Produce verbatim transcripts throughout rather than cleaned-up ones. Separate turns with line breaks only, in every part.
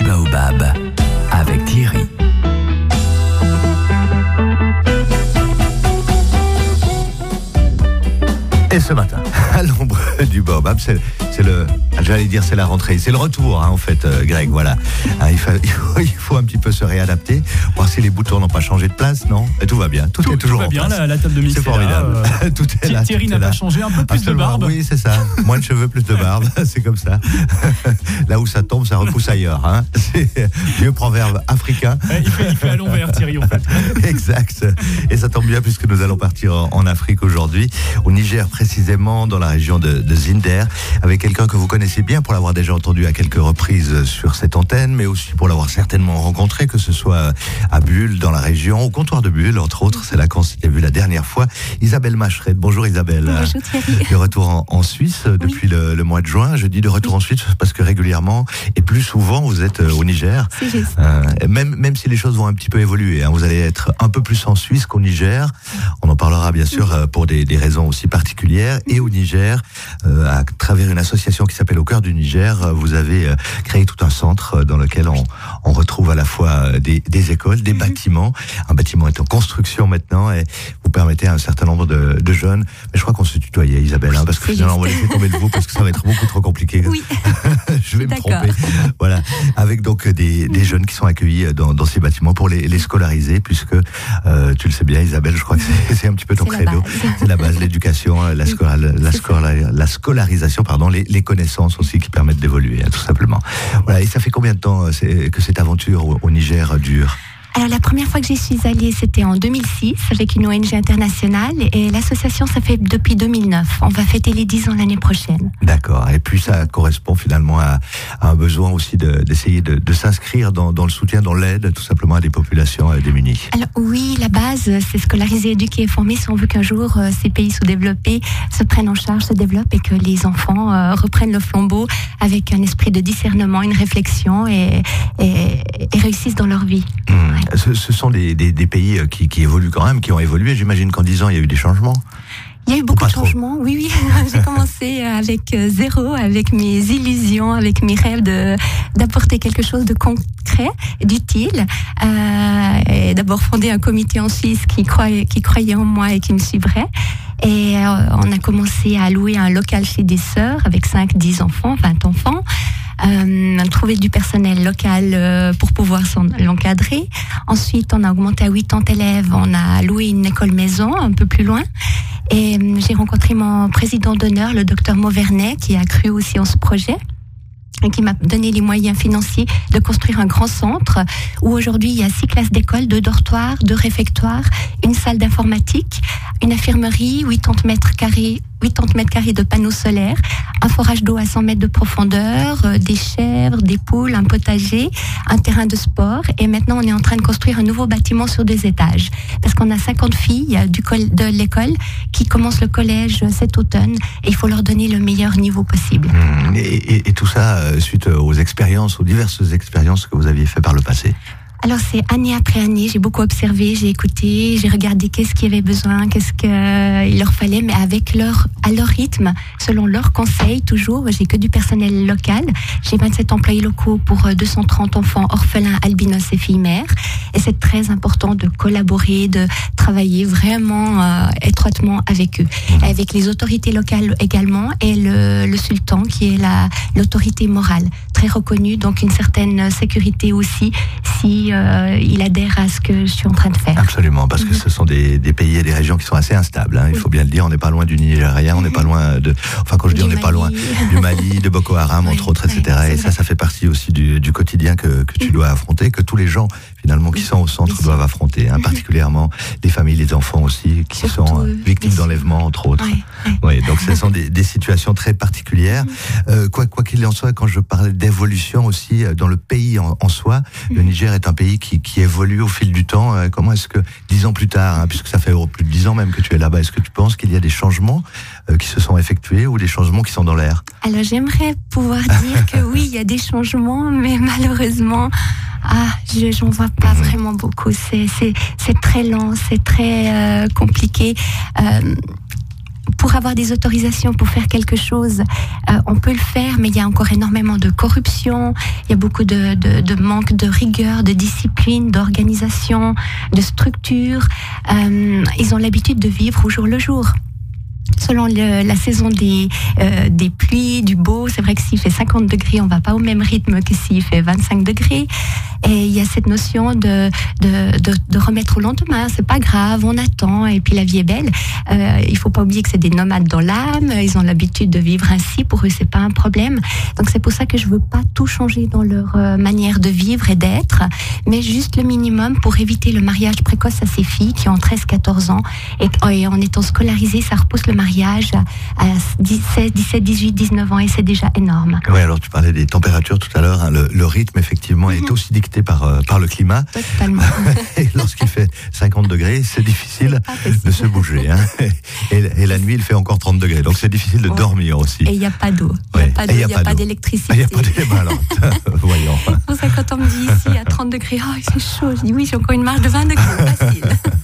Baobab avec Thierry.
Et ce matin, à l'ombre du Baobab, c'est, c'est le, j'allais dire c'est la rentrée, c'est le retour hein, en fait, euh, Greg, voilà. Hein, il, faut, il, faut, il faut un petit peu se réadapter, voir si les boutons n'ont pas changé de place, non ? Et tout va bien, tout, tout est toujours
tout va
en
bien,
place.
La, la table de mix
c'est formidable.
Là, euh,
tout est là.
Thierry
tout
n'a
est
pas
là.
changé, un peu plus
Absolument,
de barbe.
Oui, c'est ça. Moins de cheveux, plus de barbe, c'est comme ça. Là où ça tombe, ça repousse ailleurs. Hein. C'est vieux proverbe africain.
Ouais, il, fait, il fait à l'envers, Thierry, en fait.
Exact. Et ça tombe bien puisque nous allons partir en, en Afrique aujourd'hui, au Niger précisément, dans la région de, de Zinder, avec quelqu'un que vous connaissez bien pour l'avoir déjà entendu à quelques reprises sur cette antenne, mais aussi pour l'avoir certainement rencontré, que ce soit à Bulle, dans la région, au comptoir de Bulle, entre autres. C'est là qu'on s'était vu la dernière fois. Isabelle Macheret. Bonjour Isabelle.
Bonjour Thierry.
De retour en, en Suisse depuis oui. le, le mois de juin. Je dis de retour oui. en Suisse parce que régulièrement et plus souvent vous êtes au Niger.
C'est juste.
Euh, même, même si les choses vont un petit peu évoluer, hein, vous allez être un peu plus en Suisse qu'au Niger. On en parlera bien sûr oui. pour des, des raisons aussi particulières. Et au Niger, euh, à travers une association qui s'appelle Au Cœur du Niger, vous avez euh, créé tout un centre dans lequel on, on retrouve à la fois des, des écoles, des mm-hmm. bâtiments. Un bâtiment est en construction maintenant et vous permettez à un certain nombre de, de jeunes. Mais je crois qu'on se tutoyait, Isabelle, hein, parce que finalement on va laisser tomber le vous parce que ça va être beaucoup trop compliqué.
Oui.
Je vais me tromper. Voilà. Avec donc des, des jeunes qui sont accueillis dans, dans ces bâtiments pour les, les scolariser, puisque euh, tu le sais bien, Isabelle, je crois que c'est, c'est un petit peu ton
c'est
credo. C'est la base, l'éducation, la, scola, la, scola, la scolarisation, pardon, les, les connaissances aussi qui permettent d'évoluer, hein, tout simplement. Voilà. Et ça fait combien de temps c'est, que cette aventure au, au Niger dure ?
Alors la première fois que j'y suis allée, c'était en deux mille six avec une O N G internationale et l'association, ça fait depuis deux mille neuf. On va fêter les dix ans l'année prochaine.
D'accord. Et puis ça correspond finalement à, à un besoin aussi de, d'essayer de, de s'inscrire dans, dans le soutien, dans l'aide, tout simplement à des populations démunies.
Alors oui, la base, c'est scolariser, éduquer et former si on veut qu'un jour euh, ces pays sous-développés se prennent en charge, se développent et que les enfants euh, reprennent le flambeau avec un esprit de discernement, une réflexion et, et, et réussissent dans leur vie.
Mmh. Ouais. Ce, ce sont des, des, des pays qui, qui évoluent quand même, qui ont évolué. J'imagine qu'en dix ans, il y a eu des changements.
Il y a eu beaucoup de changements, oui, oui. J'ai commencé avec zéro, avec mes illusions, avec mes rêves de, d'apporter quelque chose de concret, d'utile. Euh, et d'abord fonder un comité en Suisse qui croyait, qui croyait en moi et qui me suivrait. Et euh, on a commencé à louer un local chez des sœurs avec cinq, dix enfants, vingt enfants. Euh, trouver du personnel local euh, pour pouvoir s'en, l'encadrer. Ensuite, on a augmenté à quatre-vingts élèves. On a loué une école maison un peu plus loin. Et euh, j'ai rencontré mon président d'honneur, le docteur Mauvernet, qui a cru aussi en ce projet et qui m'a donné les moyens financiers de construire un grand centre où aujourd'hui il y a six classes d'école, deux dortoirs, deux réfectoires, une salle d'informatique, une infirmerie, quatre-vingts mètres carrés, quatre-vingts mètres carrés de panneaux solaires, un forage d'eau à cent mètres de profondeur, euh, des chèvres, des poules, un potager, un terrain de sport. Et maintenant, on est en train de construire un nouveau bâtiment sur deux étages. Parce qu'on a cinquante filles du col- de l'école qui commencent le collège cet automne. Et il faut leur donner le meilleur niveau possible.
Mmh. Et, et, et tout ça euh, suite aux expériences, aux diverses expériences que vous aviez fait par le passé.
Alors c'est année après année, j'ai beaucoup observé, j'ai écouté, j'ai regardé qu'est-ce qu'il y avait besoin, qu'est-ce qu'il leur fallait, mais avec leur, à leur rythme, selon leurs conseils, toujours. J'ai que du personnel local, j'ai vingt-sept employés locaux pour deux cent trente enfants orphelins, albinos et filles mères. Et c'est très important de collaborer, de travailler vraiment euh, étroitement avec eux. Et avec les autorités locales également, et le, le sultan qui est la, l'autorité morale, très reconnue, donc une certaine sécurité aussi, si Euh, il adhère à ce que je suis en train de faire.
Absolument, parce que ce sont des, des pays et des régions qui sont assez instables, hein, il faut bien le dire, on n'est pas loin du Nigeria, on n'est pas loin de... Enfin, quand je dis on n'est pas loin du Mali, de Boko Haram, entre oui, autres, et cetera. Ouais, et ça, ça fait partie aussi du, du quotidien que, que tu dois affronter, que tous les gens, finalement, qui sont au centre doivent affronter, hein, particulièrement les familles, les enfants aussi, qui Surtout, sont euh, victimes d'enlèvement, entre autres. Oui, oui. Oui, donc ce sont des, des situations très particulières. Euh, quoi, quoi qu'il en soit, quand je parlais d'évolution aussi dans le pays en, en soi, le Niger est un pays Qui, qui évolue au fil du temps. Comment est-ce que, dix ans plus tard, hein, puisque ça fait plus de dix ans même que tu es là-bas, est-ce que tu penses qu'il y a des changements euh, qui se sont effectués ou des changements qui sont dans l'air ?
Alors j'aimerais pouvoir dire que oui, il y a des changements, mais malheureusement, ah, je j'en vois pas mmh. vraiment beaucoup. C'est, c'est, c'est très lent, c'est très euh, compliqué. Euh, pour avoir des autorisations pour faire quelque chose, euh, on peut le faire, mais il y a encore énormément de corruption, il y a beaucoup de, de, de manque de rigueur, de discipline, d'organisation, de structure. Euh, ils ont l'habitude de vivre au jour le jour. Selon le, la saison des, euh, des pluies, du beau, c'est vrai que s'il fait cinquante degrés, on va pas au même rythme que s'il fait vingt-cinq degrés. Et il y a cette notion de, de, de, de remettre au lendemain. C'est pas grave, on attend, et puis la vie est belle. Euh, il faut pas oublier que c'est des nomades dans l'âme. Ils ont l'habitude de vivre ainsi. Pour eux, c'est pas un problème. Donc c'est pour ça que je veux pas tout changer dans leur euh, manière de vivre et d'être, mais juste le minimum pour éviter le mariage précoce à ces filles qui ont treize quatorze ans. Et, et en étant scolarisées, ça repousse le mariage à dix-sept, dix-sept, dix-huit, dix-neuf ans, et c'est déjà énorme.
Oui, alors tu parlais des températures tout à l'heure, hein, le, le rythme effectivement mm-hmm. est aussi dicté par, euh, par le climat.
Totalement.
Et lorsqu'il fait cinquante degrés, c'est difficile de se bouger. Hein. Et, et la nuit, il fait encore trente degrés, donc c'est difficile de ouais. dormir aussi.
Et il n'y a pas d'eau, il n'y a pas, d'eau, y a pas d'électricité.
Il n'y a pas d'électricité. Voyons.
C'est pour ça que quand on me dit ici à trente degrés, oh, c'est chaud, je dis oui, j'ai encore une marge de vingt degrés, facile.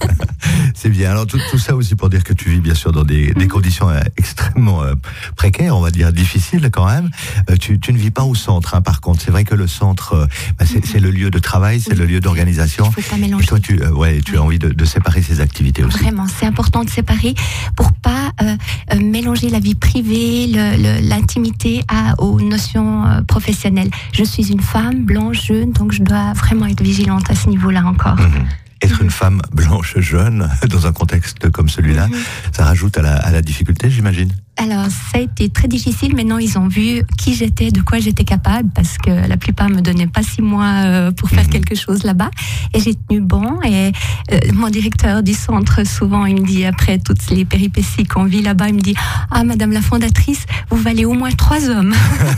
C'est bien. Alors tout, tout ça aussi pour dire que tu vis bien sûr dans des, des conditions euh, extrêmement euh, précaires, on va dire difficiles quand même. Euh, tu, tu ne vis pas au centre, hein, par contre. C'est vrai que le centre, euh, bah, c'est, c'est le lieu de travail, c'est oui. le lieu d'organisation.
Il faut pas mélanger.
Et toi, tu, euh, ouais, tu oui. as envie de, de séparer ces activités aussi.
Vraiment, c'est important de séparer pour pas euh, euh, mélanger la vie privée, le, le, l'intimité à, aux notions euh, professionnelles. Je suis une femme blanche, jeune, donc je dois vraiment être vigilante à ce niveau-là encore.
Mmh. Être une femme blanche jeune dans un contexte comme celui-là, mmh. ça rajoute à la, à la difficulté, j'imagine.
Alors, ça a été très difficile. Maintenant, ils ont vu qui j'étais, de quoi j'étais capable, parce que la plupart me donnaient pas six mois euh, pour faire mmh. quelque chose là-bas. Et j'ai tenu bon. Et euh, mon directeur du centre, souvent, il me dit, après toutes les péripéties qu'on vit là-bas, il me dit, ah, madame la fondatrice, vous valez au moins trois hommes.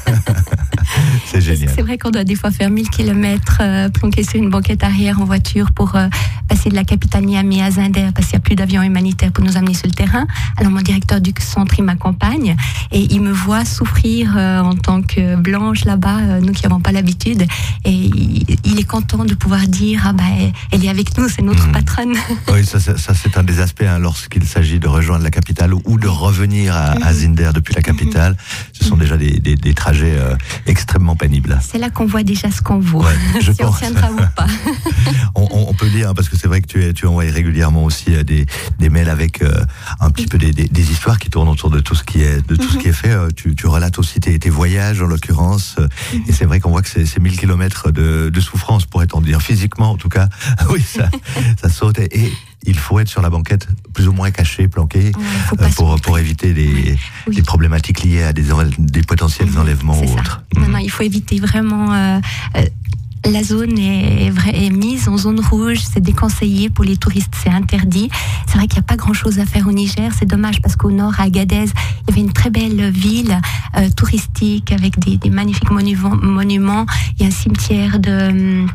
C'est génial.
C'est vrai qu'on doit des fois faire mille kilomètres, euh, planquer sur une banquette arrière en voiture pour euh, passer de la capitale Niamey à Zinder, parce qu'il n'y a plus d'avions humanitaires pour nous amener sur le terrain. Alors, mon directeur du centre, il m'accompagne et il me voit souffrir euh, en tant que blanche là-bas, euh, nous qui n'avons pas l'habitude. Et il, il est content de pouvoir dire, ah bah, elle est avec nous, c'est notre mmh. patronne.
Oui, ça, ça, ça c'est un des aspects hein, lorsqu'il s'agit de rejoindre la capitale ou de revenir à, mmh. à Zinder depuis la capitale. Mmh. Ce sont déjà des, des, des trajets euh, extrêmement pénibles.
C'est là qu'on voit déjà ce qu'on vaut,
ouais, je
si
pense.
on tiendra ou pas.
on, on, on peut dire, hein, parce que c'est vrai que tu, tu envoies régulièrement aussi des, des mails avec euh, un petit peu des, des, des histoires qui tournent autour de tout ce qui est, de tout mm-hmm. ce qui est fait. Euh, tu, tu relates aussi tes, tes voyages, en l'occurrence. Euh, mm-hmm. Et c'est vrai qu'on voit que c'est, c'est mille kilomètres de, de souffrance, pourrait-on dire, physiquement en tout cas. Oui, ça, ça saute. Et, et il faut être sur la banquette, plus ou moins caché, planqué, ouais, euh, pour, pour éviter les, oui. les problématiques liées à des, des potentiels mmh, enlèvements ou autres.
Mmh. Non, non, il faut éviter vraiment... Euh, euh, la zone est, est mise en zone rouge, c'est déconseillé pour les touristes, c'est interdit. C'est vrai qu'il n'y a pas grand-chose à faire au Niger, c'est dommage parce qu'au nord, à Agadez, il y avait une très belle ville euh, touristique avec des, des magnifiques monuments, monuments. Il y a un cimetière de...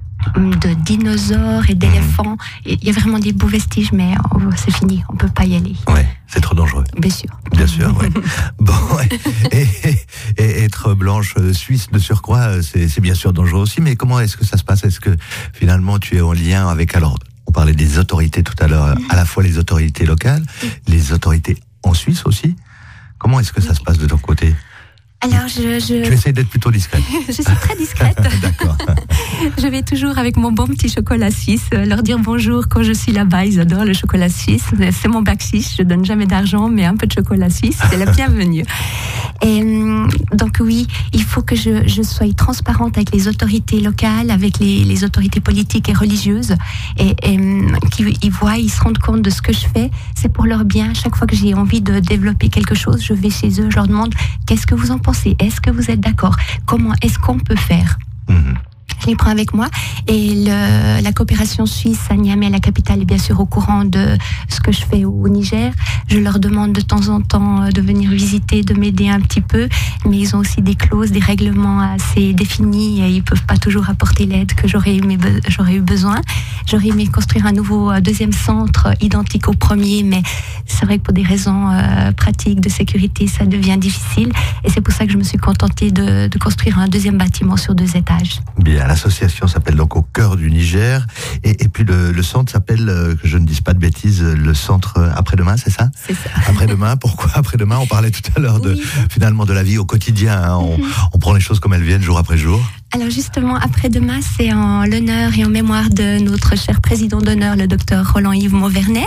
de dinosaures et d'éléphants. Il y a vraiment des beaux vestiges, mais oh, c'est fini, on peut pas y aller.
Ouais, c'est trop dangereux.
Bien sûr.
Bien sûr, ouais. Bon, et, et, et être blanche suisse de surcroît, c'est, c'est bien sûr dangereux aussi, mais comment est-ce que ça se passe? Est-ce que finalement tu es en lien avec, alors, on parlait des autorités tout à l'heure, à la fois les autorités locales, les autorités en Suisse aussi. Comment est-ce que ça se passe de ton côté?
Alors, je, je...
Tu essaies d'être plutôt discrète.
Je suis très discrète.
D'accord.
Je vais toujours avec mon bon petit chocolat suisse leur dire bonjour quand je suis là-bas. Ils adorent le chocolat suisse. C'est mon bakshish. Je donne jamais d'argent, mais un peu de chocolat suisse, c'est la bienvenue. Et donc oui, il faut que je, je sois transparente avec les autorités locales, avec les, les autorités politiques et religieuses, et, et qu'ils ils voient, ils se rendent compte de ce que je fais. C'est pour leur bien. Chaque fois que j'ai envie de développer quelque chose, je vais chez eux, je leur demande qu'est-ce que vous en pensez. Est-ce que vous êtes d'accord? Comment est-ce qu'on peut faire? mmh. Je les prends avec moi et le, la coopération suisse à Niamey, la capitale, est bien sûr au courant de ce que je fais au Niger. Je leur demande de temps en temps de venir visiter, de m'aider un petit peu, mais ils ont aussi des clauses, des règlements assez définis et ils peuvent pas toujours apporter l'aide que j'aurais aimé, j'aurais eu besoin. J'aurais aimé construire un nouveau deuxième centre identique au premier, mais c'est vrai que pour des raisons euh, pratiques de sécurité, ça devient difficile et c'est pour ça que je me suis contentée de, de construire un deuxième bâtiment sur deux étages.
Bien, la l'association s'appelle donc Au cœur du Niger. Et, et puis le, le centre s'appelle, euh, que je ne dise pas de bêtises, le centre Après-demain, c'est ça ?
C'est ça.
Après-demain, pourquoi après-demain ? On parlait tout à l'heure de,
oui.
finalement de la vie au quotidien. Hein. On, mm-hmm. on prend les choses comme elles viennent, jour après jour.
Alors justement, après-demain, c'est en l'honneur et en mémoire de notre cher président d'honneur, le docteur Roland-Yves Mauvernet,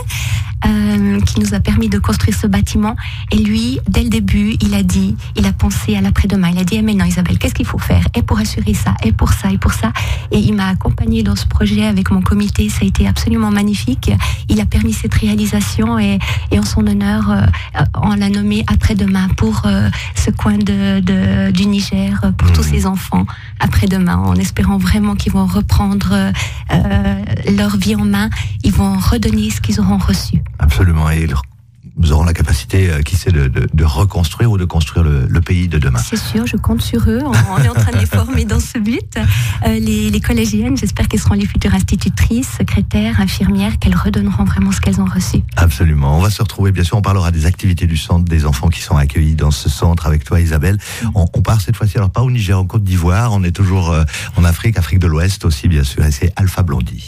euh, qui nous a permis de construire ce bâtiment. Et lui, dès le début, il a dit, il a pensé à l'après-demain. Il a dit, eh maintenant Isabelle, qu'est-ce qu'il faut faire ? Et pour assurer ça, et pour ça, et pour ça. Et il m'a accompagnée dans ce projet avec mon comité. Ça a été absolument magnifique. Il a permis cette réalisation et, et en son honneur, euh, on l'a nommé après-demain pour euh, ce coin de, de, du Niger, pour mmh. tous ces enfants. Après-demain, en espérant vraiment qu'ils vont reprendre euh, leur vie en main, ils vont redonner ce qu'ils auront reçu.
Absolument, et nous aurons la capacité, euh, qui sait, de, de, de reconstruire ou de construire le, le pays de demain.
C'est sûr, je compte sur eux. On, on est en train de les former dans ce but. Euh, les, les collégiennes, j'espère qu'elles seront les futures institutrices, secrétaires, infirmières, qu'elles redonneront vraiment ce qu'elles ont reçu.
Absolument. On va se retrouver, bien sûr, on parlera des activités du centre, des enfants qui sont accueillis dans ce centre avec toi, Isabelle. Mmh. On, on part cette fois-ci, alors pas au Niger, en Côte d'Ivoire, on est toujours euh, en Afrique, Afrique de l'Ouest aussi, bien sûr, et c'est Alpha Blondy.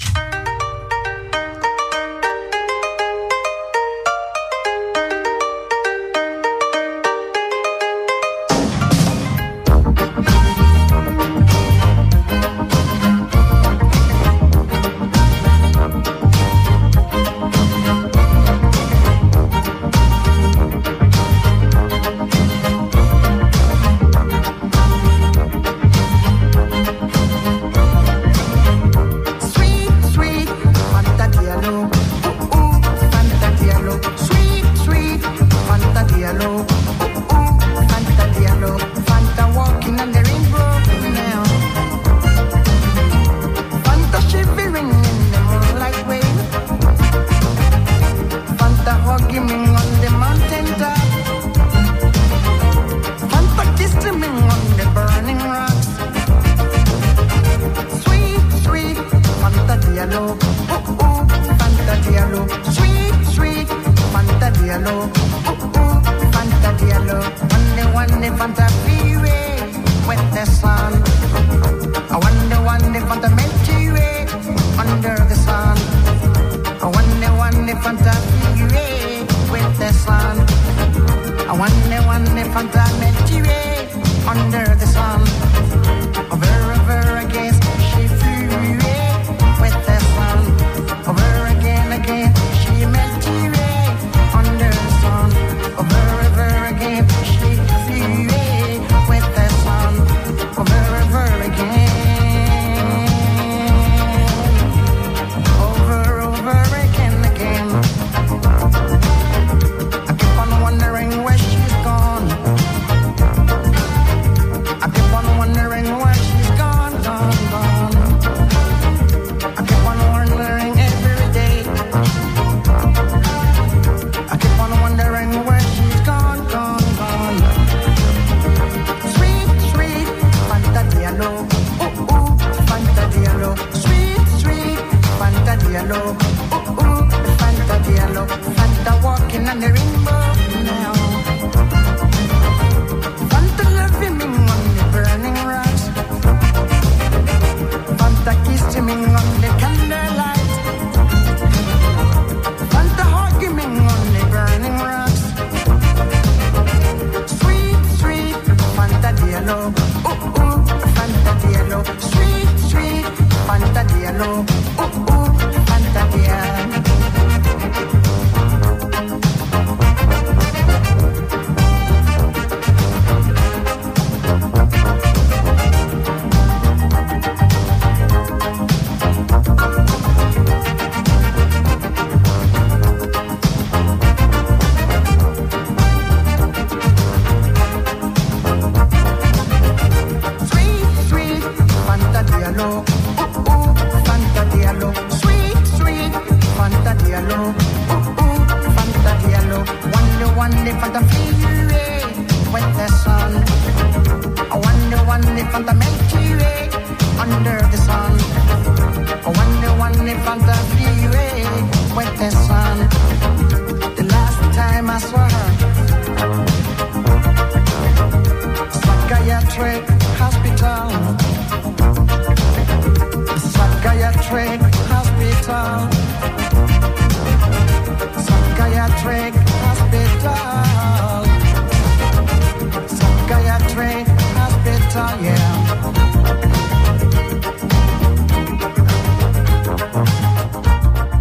Fanta Diallo,